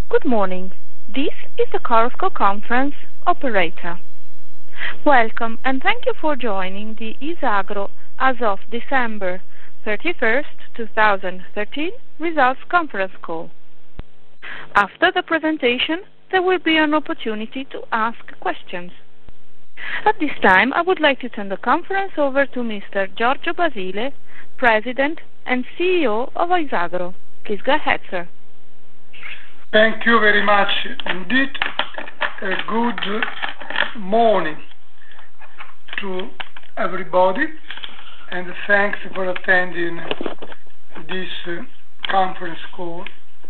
Good morning. This is the Chorus Call conference operator. Welcome, and thank you for joining the Isagro as of December 31st, 2013 results conference call. After the presentation, there will be an opportunity to ask questions. At this time, I would like to turn the conference over to Mr. Giorgio Basile, President and CEO of Isagro. Please go ahead, sir. Thank you very much indeed. Good morning to everybody, and thanks for attending this conference call.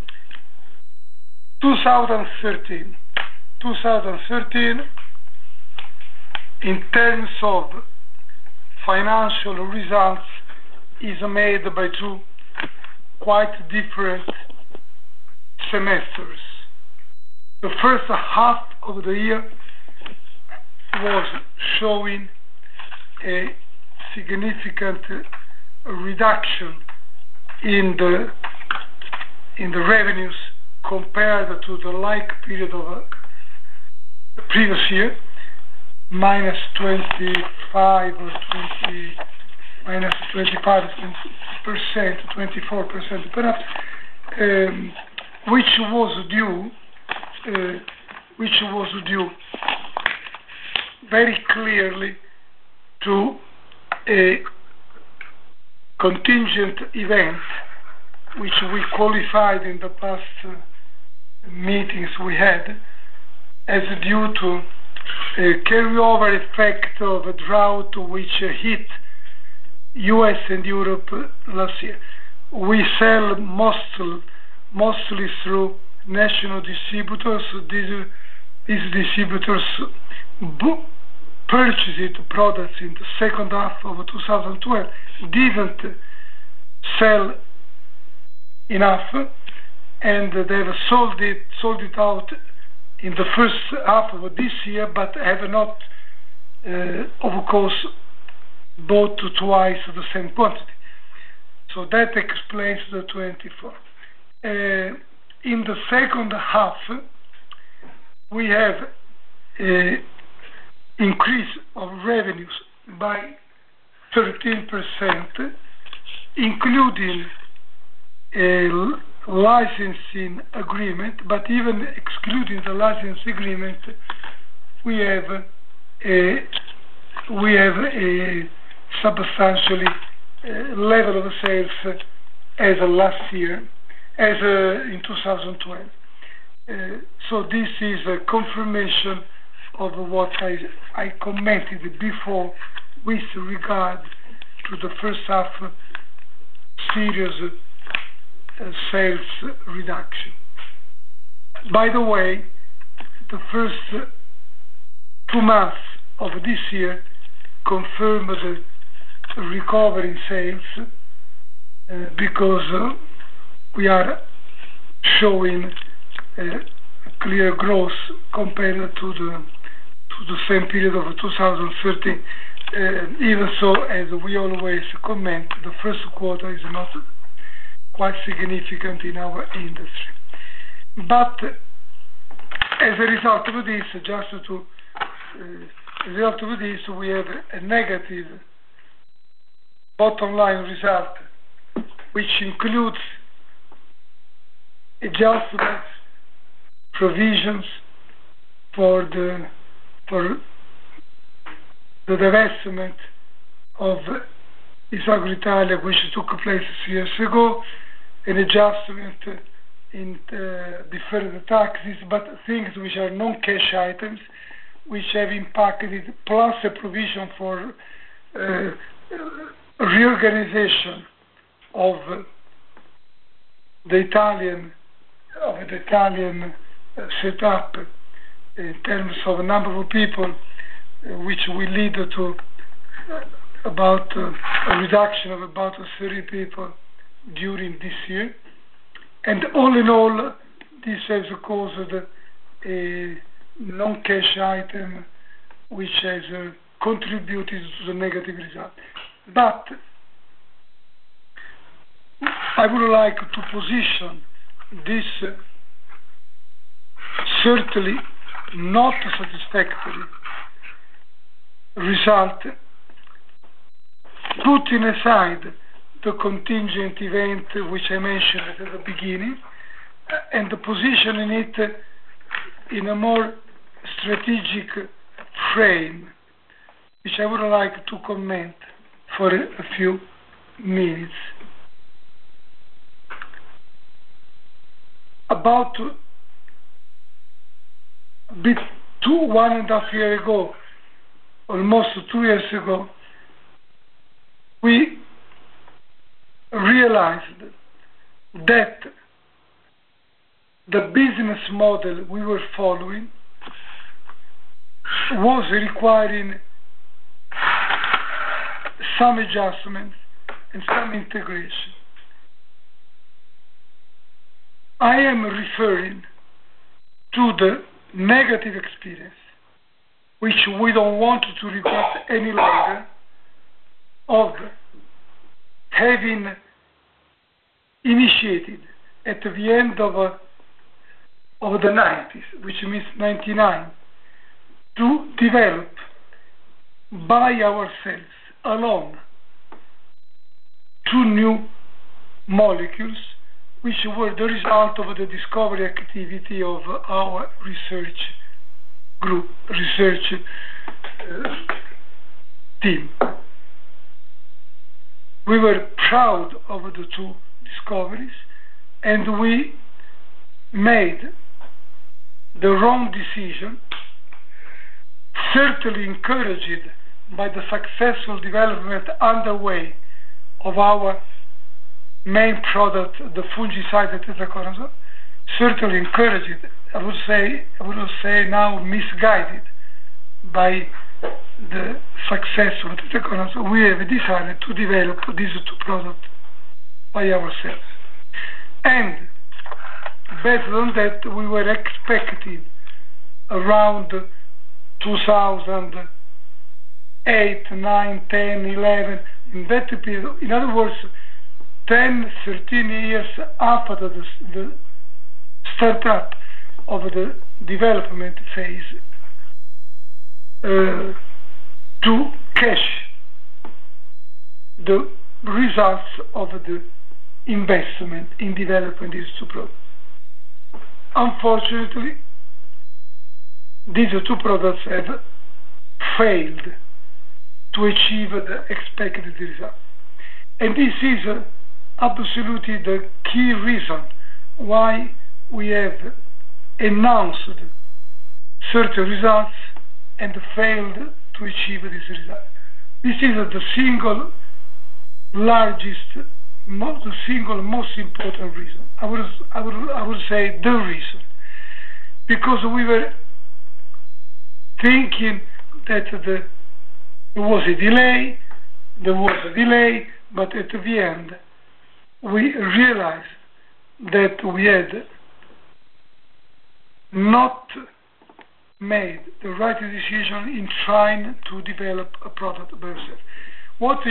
2013 in terms of financial results is made by two quite different semesters. The first half of the year was showing a significant reduction in the revenues compared to the like period of the previous year, minus 25 or 20, minus 25%, 24% perhaps, which was due very clearly to a contingent event which we qualified in the past meetings we had as due to a carryover effect of a drought which hit US and Europe last year. We sell mostly through national distributors. These distributors purchased products in the second half of 2012, didn't sell enough, and they've sold it out in the first half of this year, but have not, of course, bought twice the same quantity. So that explains the 24. In the second half, we have an increase of revenues by 13%, including a licensing agreement, but even excluding the licensing agreement, we have a substantially level of sales as last year, as in 2012. So this is a confirmation of what I commented before with regard to the first half serious sales reduction. By the way, the first 2 months of this year confirm the recovery in sales because we are showing clear growth compared to the same period of 2013. Even so, as we always comment, the first quarter is not quite significant in our industry. But as a result of this, we have a negative bottom line result, which includes adjustments, provisions for the divestment of Isagro Italia, which took place 6 years ago, an adjustment in deferred taxes, but things which are non-cash items, which have impacted, plus a provision for reorganization of the Italian setup in terms of a number of people, which will lead to about a reduction of about 30 people during this year. And all in all, this has caused a non-cash item which has contributed to the negative result. But I would like to position this certainly not satisfactory result, putting aside the contingent event which I mentioned at the beginning, and positioning it in a more strategic frame, which I would like to comment for a few minutes. About 1.5 years ago, almost 2 years ago, we realized that the business model we were following was requiring some adjustments and some integration. I am referring to the negative experience, which we don't want to repeat any longer, of having initiated at the end of the 90s, which means 99, to develop by ourselves alone 2 new molecules, which were the result of the discovery activity of our research group, research team. We were proud of the 2 discoveries, and we made the wrong decision, certainly encouraged by the successful development underway of our main product, the fungicide tetraconazole, certainly encouraged, I would say now misguided by the success of tetraconazole. We have decided to develop these 2 products by ourselves. And based on that, we were expecting around 2008, 9, 10, 11, in that period, in other words, 10, 13 years after the startup of the development phase, to cash the results of the investment in developing these 2 products. Unfortunately, these 2 products have failed to achieve the expected results. And this is absolutely the key reason why we have announced certain results and failed to achieve this result. This is the single largest, the single most important reason. I would say the reason, because we were thinking that there was a delay, but at the end we realized that we had not made the right decision in trying to develop a product by yourself. What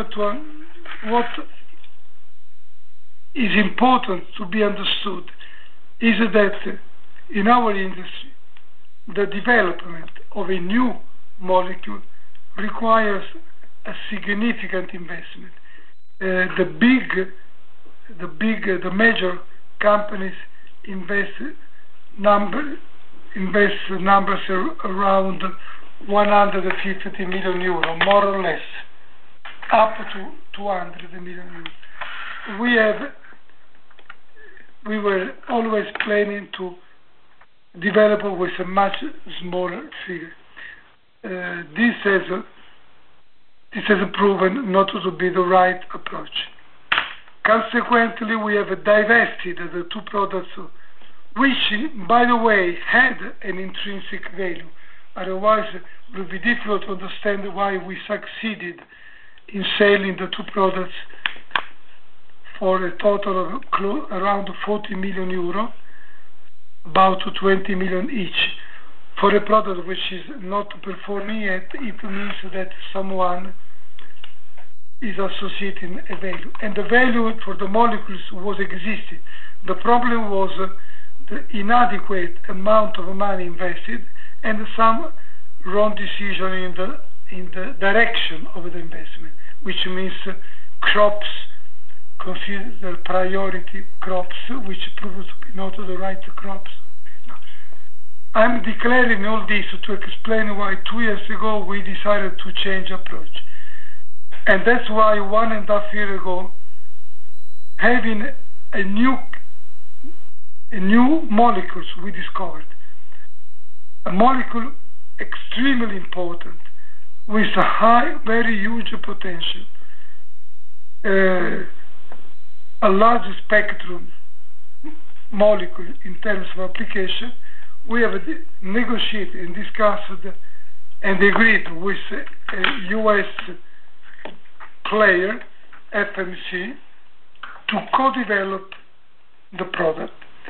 is important to be understood is that in our industry, the development of a new molecule requires a significant investment. The major companies invest numbers around 150 million euro, more or less, up to 200 million euro. We were always planning to develop with a much smaller figure. This has proven not to be the right approach. Consequently, we have divested the 2 products, which, by the way, had an intrinsic value. Otherwise, it would be difficult to understand why we succeeded in selling the 2 products for a total of around 40 million euro, about 20 million each. For a product which is not performing yet, it means that someone is associating a value. And the value for the molecules was existing. The problem was the inadequate amount of money invested and some wrong decision in the direction of the investment, which means crops considered priority crops, which proved to be not the right crops. I'm declaring all this to explain why 2 years ago we decided to change approach. And that's why 1.5 years ago, having a new molecules we discovered, a molecule extremely important with a high, very huge potential, a large spectrum molecule in terms of application. We have negotiated and discussed and agreed with a US player, FMC, to co-develop the product.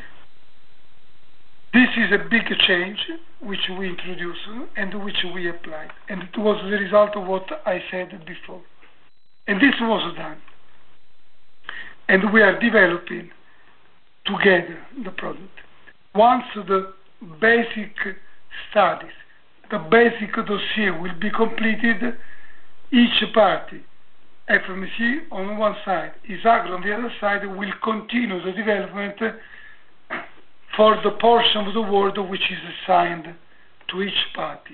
This is a big change which we introduced and which we applied, and it was the result of what I said before. And this was done. And we are developing together the product. Once the basic studies, the basic dossier will be completed, each party, FMC on one side, ISAGRO on the other side, will continue the development for the portion of the world which is assigned to each party.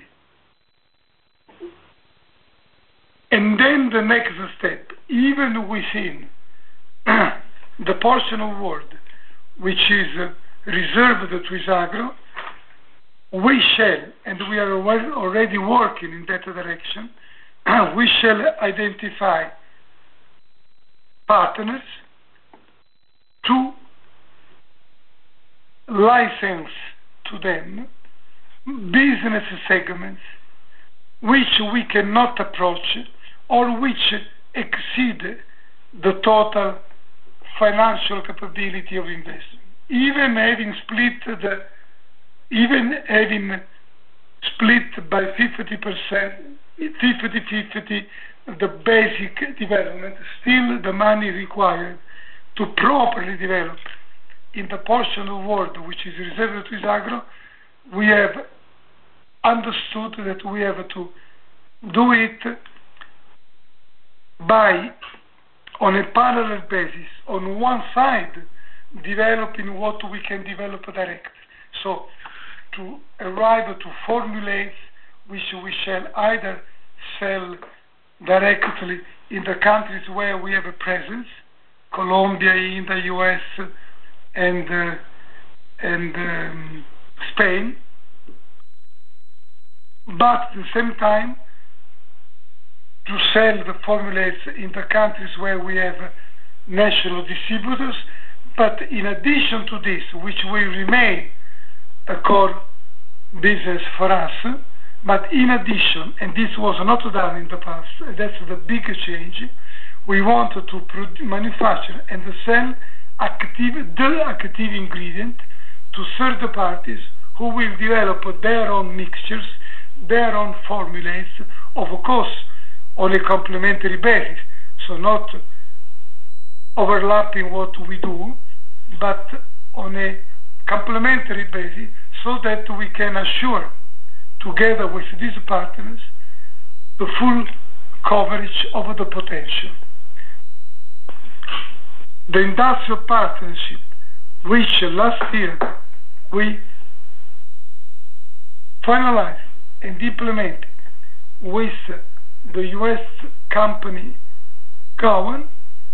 And then the next step, even within the portion of world which is reserved to ISAGRO, we shall, and we are already working in that direction, we shall identify partners to license to them business segments which we cannot approach or which exceed the total financial capability of investment. Even having split by 50%, 50-50 the basic development, still the money required to properly develop in the portion of world which is reserved to ISAGRO, we have understood that we have to do it by, on a parallel basis, on one side developing what we can develop directly. So to arrive to formulates which we shall either sell directly in the countries where we have a presence, Colombia, India, US, and Spain, but at the same time to sell the formulas in the countries where we have national distributors. But in addition to this, which will remain a core business for us, but in addition, and this was not done in the past, that's the big change, we want to manufacture and sell the active ingredient to third parties who will develop their own mixtures, their own formulas, of course on a complementary basis, so not overlapping what we do, but on a complementary basis, so that we can assure, together with these partners, the full coverage of the potential. The industrial partnership, which last year we finalized and implemented with the US company Gowan,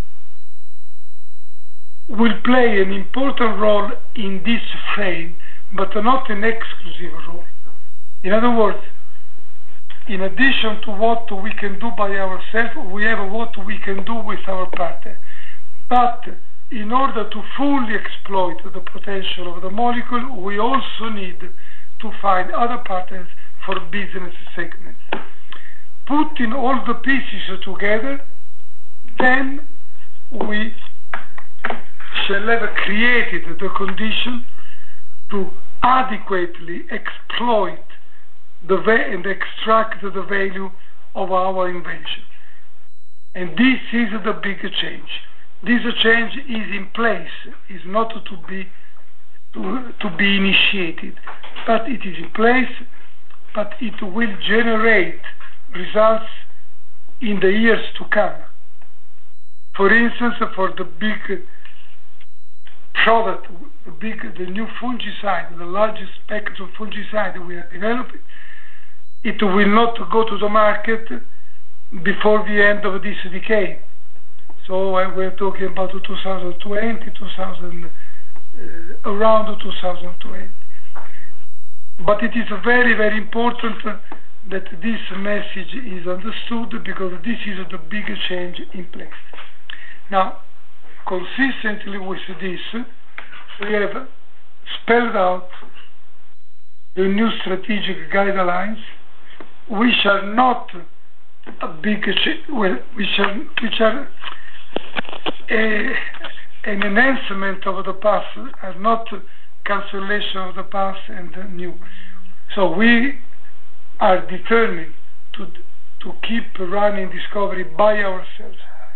will play an important role in this frame, but not an exclusive role. In other words, in addition to what we can do by ourselves, we have what we can do with our partner. But in order to fully exploit the potential of the molecule, we also need to find other partners for business segments. Putting all the pieces together, then we shall have created the condition to adequately exploit and extract the value of our invention. And this is the big change. This change is in place, is not to be to be initiated, but it is in place, but it will generate results in the years to come. For instance, for the big product, the new fungicide, the largest package of fungicide we are developing, it will not go to the market before the end of this decade. So we're talking about 2020, around 2020. But it is very, very important that this message is understood, because this is the big change in place. Now, consistently with this, we have spelled out the new strategic guidelines, which are not a big which are an enhancement of the past, are not cancellation of the past and the new. So we are determined to keep running discovery by ourselves.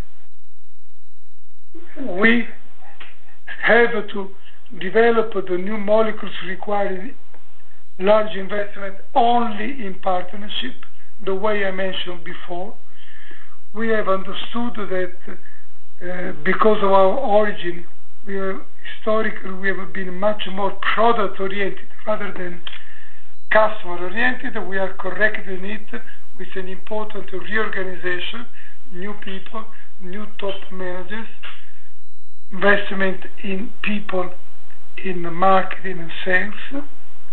We have to develop the new molecules requiring large investment only in partnership, the way I mentioned before. We have understood that because of our origin, historically we have been much more product oriented rather than customer oriented. We are correcting it with an important reorganization, new people, new top managers, investment in people, in marketing and sales,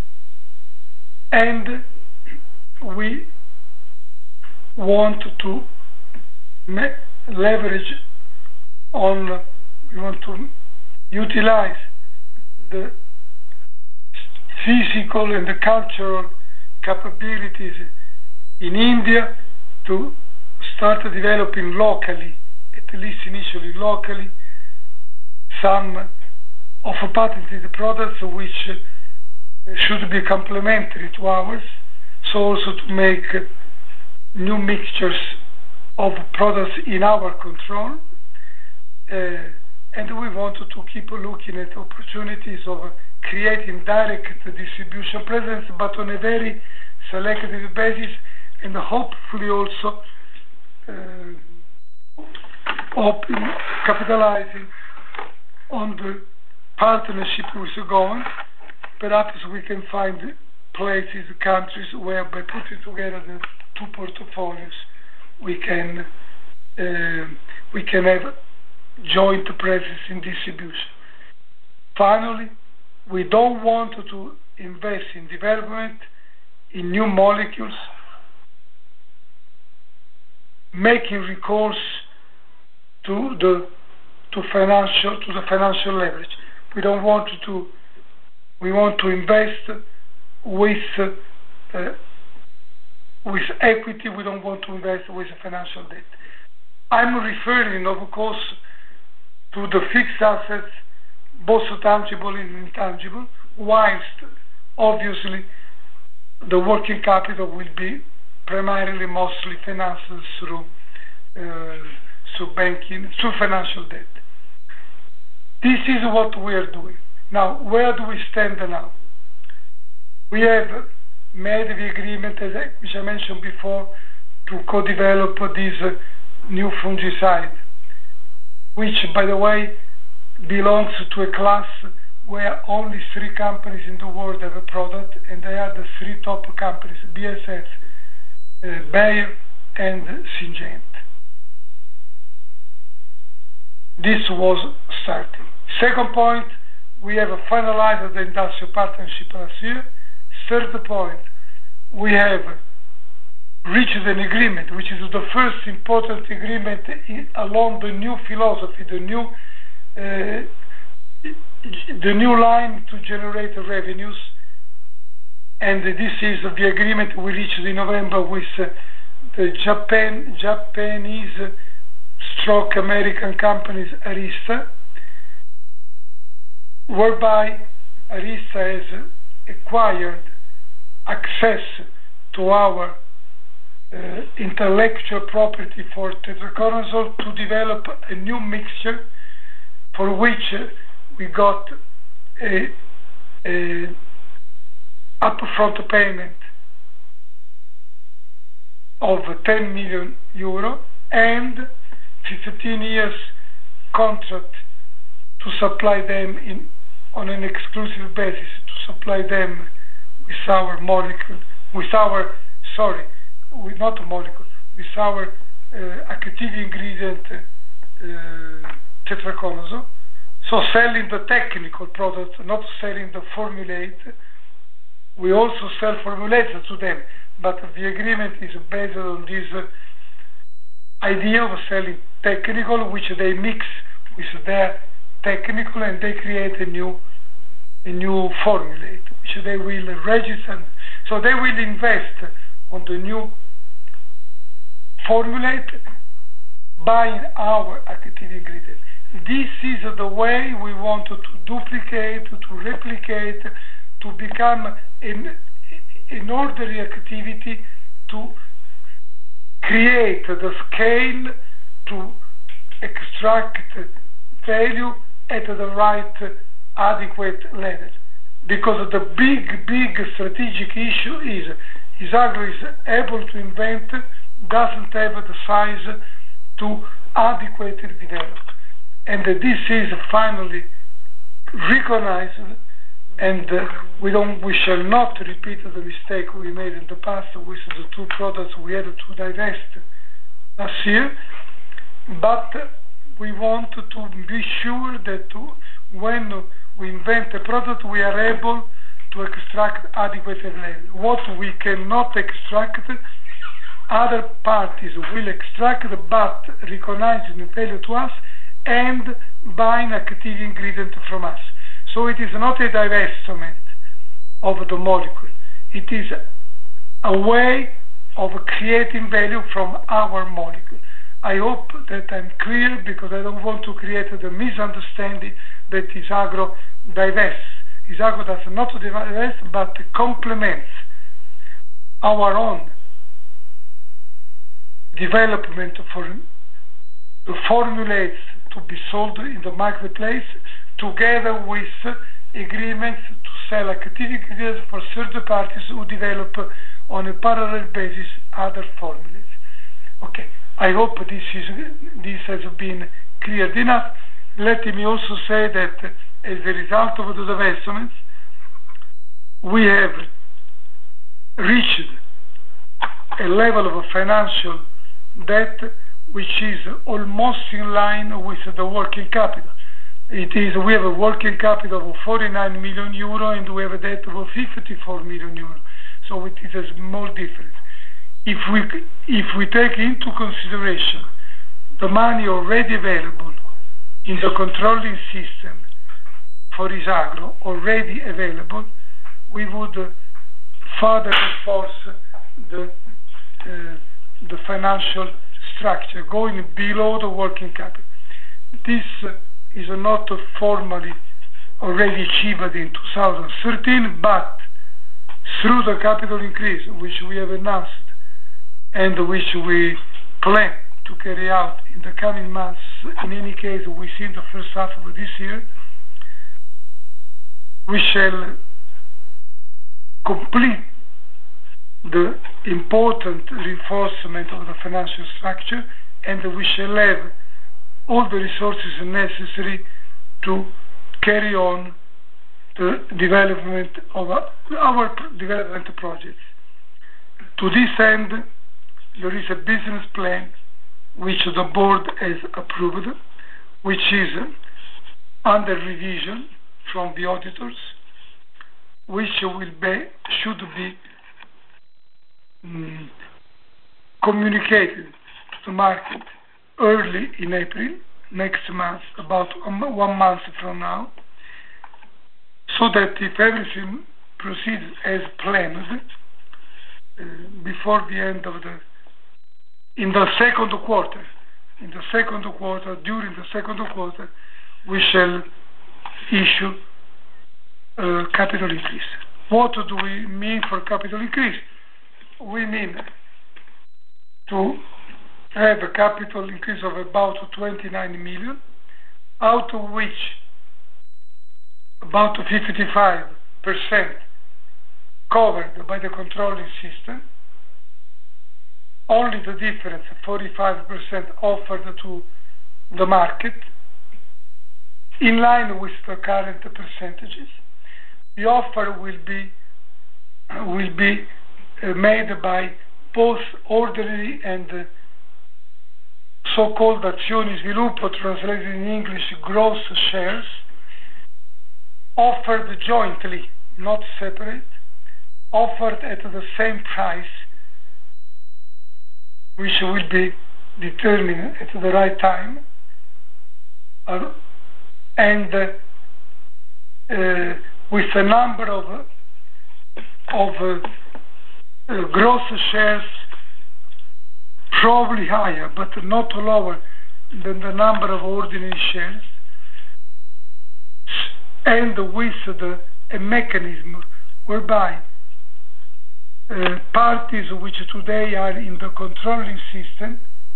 and we want to leverage on, we want to utilize the physical and the cultural capabilities in India to start developing locally, at least initially locally, some of patented products which should be complementary to ours, so also to make new mixtures of products in our control, and we want to keep looking at opportunities of creating direct distribution presence, but on a very selective basis, and hopefully also capitalizing on the partnership with the government. Perhaps we can find places, countries where by putting together the two portfolios we can have joint presence in distribution. Finally, we don't want to invest in development in new molecules, making recourse to the financial leverage. We don't want to. We want to invest with equity. We don't want to invest with financial debt. I'm referring, of course, to the fixed assets, both tangible and intangible, whilst obviously the working capital will be primarily mostly financed through banking, through financial debt. This is what we are doing. Now, where do we stand now? We have made the agreement, which I mentioned before, to co-develop this new fungicide, which, by the way, belongs to a class where only 3 companies in the world have a product, and they are the 3 top companies, BASF, Bayer, and Syngenta. This was starting. Second point, we have finalized the industrial partnership last year. Third point, we have reached an agreement, which is the first important agreement along the new philosophy, the new line to generate revenues, and this is the agreement we reached in November with the Japanese stroke American companies Arysta, whereby Arysta has acquired access to our intellectual property for tetraconazole to develop a new mixture for which we got a upfront payment of 10 million euro and 15 years contract to supply them on an exclusive basis, to supply them with our molecule, with our active ingredient tetraconazole. So selling the technical product, not selling the formulate. We also sell formulates to them, but the agreement is based on this idea of selling technical, which they mix with their technical, and they create a new formulate, which they will register. So they will invest on the new formulate, buying our active ingredient. This is the way we want to duplicate, to replicate, to become an orderly activity, to create the scale, to extract value at the right adequate level. Because the big strategic issue is Isagro is able to invent, doesn't have the size to adequately develop. And this is finally recognized, and we shall not repeat the mistake we made in the past with the two products we had to divest last year. But we want to be sure that when we invent a product, we are able to extract adequate level. What we cannot extract, other parties will extract, but recognizing the value to us and buying active ingredient from us. So it is not a divestment of the molecule. It is a way of creating value from our molecule. I hope that I'm clear, because I don't want to create the misunderstanding that Isagro divests. Isagro does not divest, but complements our own development for the formulates to be sold in the marketplace, together with agreements to sell active ingredients for third parties who develop on a parallel basis other formulas. Okay, I hope this has been clear enough. Let me also say that as a result of the divestments, we have reached a level of financial debt which is almost in line with the working capital. We have a working capital of 49 million euro and we have a debt of 54 million euro. So it is a small difference. If we take into consideration the money already available in the controlling system for Isagro, already available, we would further reinforce the financial structure, going below the working capital. This is not formally already achieved in 2013, but through the capital increase which we have announced and which we plan to carry out in the coming months, in any case within the first half of this year, we shall complete the important reinforcement of the financial structure, and we shall have all the resources necessary to carry on the development of our development projects. To this end, there is a business plan which the board has approved, which is under revision from the auditors, which should be communicated to the market early in April, next month, about 1 month from now, so that if everything proceeds as planned, before the end of during the second quarter, we shall issue a capital increase. What do we mean for capital increase? We mean to have a capital increase of about 29 million, out of which about 55 covered by the controlling system. Only the difference, 45%, offered to the market, in line with the current percentages. The offer will be made by both ordinary and so-called azioni sviluppo, translated in English, gross shares, offered jointly, not separate, offered at the same price, which will be determined at the right time, and with a number of gross shares probably higher, but not lower than the number of ordinary shares, and with a mechanism whereby parties which today are in the controlling system,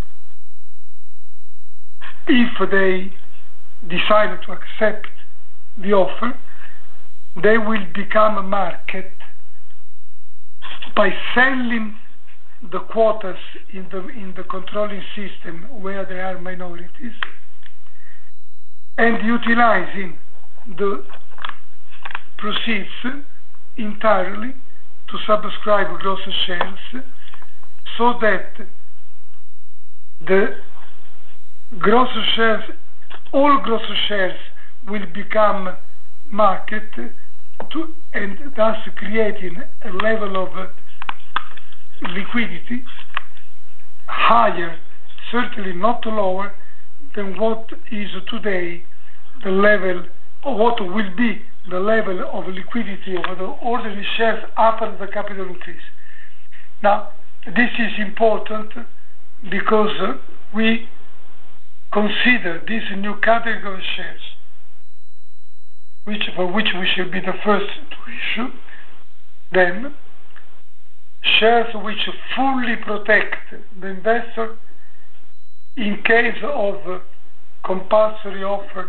if they decide to accept the offer, they will become a market by selling the quotas in the controlling system where there are minorities, and utilizing the proceeds entirely to subscribe gross shares, so that the gross shares, all gross shares, will become market, and thus creating a level of liquidity higher, certainly not lower, than what is today the level, or what will be the level of liquidity of the ordinary shares after the capital increase. Now, this is important because we consider this new category of shares, for which we shall be the first to issue them, shares which fully protect the investor in case of compulsory offer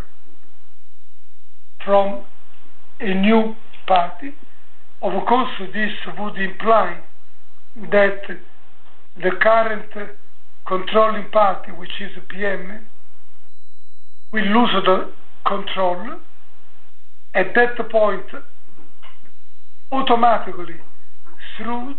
from a new party. Of course, this would imply that the current controlling party, which is PM, will lose the control. At that point, automatically, through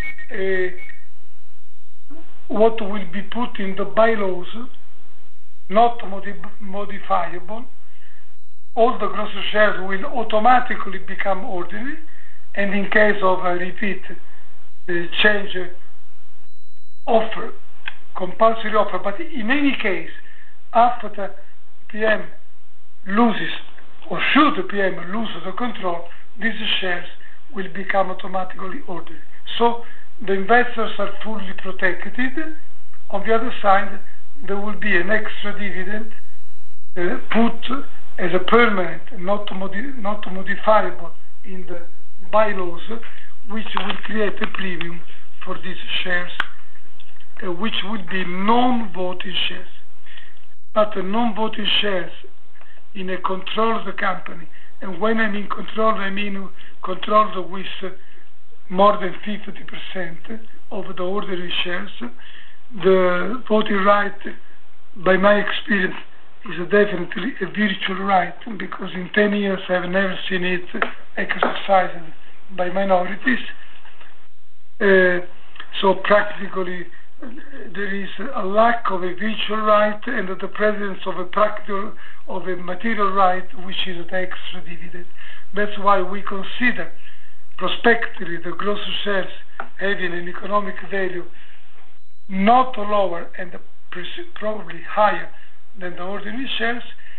what will be put in the bylaws, not modifiable, all the gross shares will automatically become ordinary, and in case of a repeat change offer, compulsory offer, but in any case, after the PM loses, or should the PM lose the control, these shares will become automatically ordinary. So the investors are fully protected. On the other side, there will be an extra dividend put as a permanent, not modifiable in the bylaws, which will create a premium for these shares, which will be non-voting shares. But the non-voting shares in a controlled company, and when I mean controlled, I mean controlled with more than 50% of the ordinary shares, the voting right, by my experience, is definitely a virtual right, because in 10 years I have never seen it exercised by minorities. So practically there is a lack of a virtual right and the presence of a material right, which is the extra dividend. That's why we consider prospectively the gross shares having an economic value not lower and probably higher than the ordinary shares,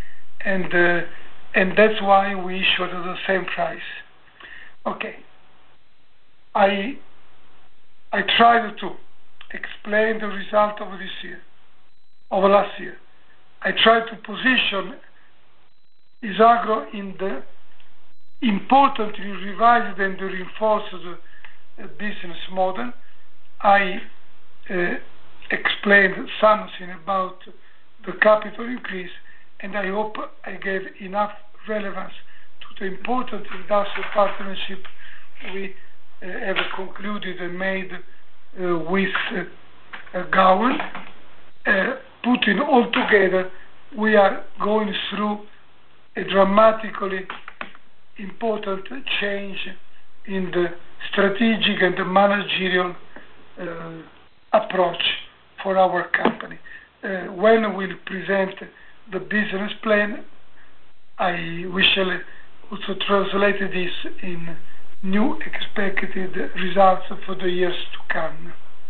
and that's why we issued at the same price. Okay, I tried to explain the result of this year, of last year. I tried to position Isagro in the importantly revised and reinforced business model. I explained something about the capital increase, and I hope I gave enough relevance the important industrial partnership we have concluded and made with Gowan. Putting all together, we are going through a dramatically important change in the strategic and the managerial approach for our company. When we'll present the business plan, we shall also translate this in new expected results for the years to come.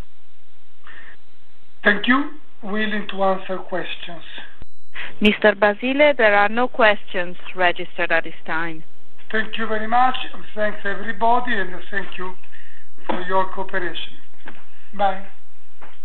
Thank you. Willing to answer questions. Mr. Basile, there are no questions registered at this time. Thank you very much. Thanks everybody, and thank you for your cooperation. Bye.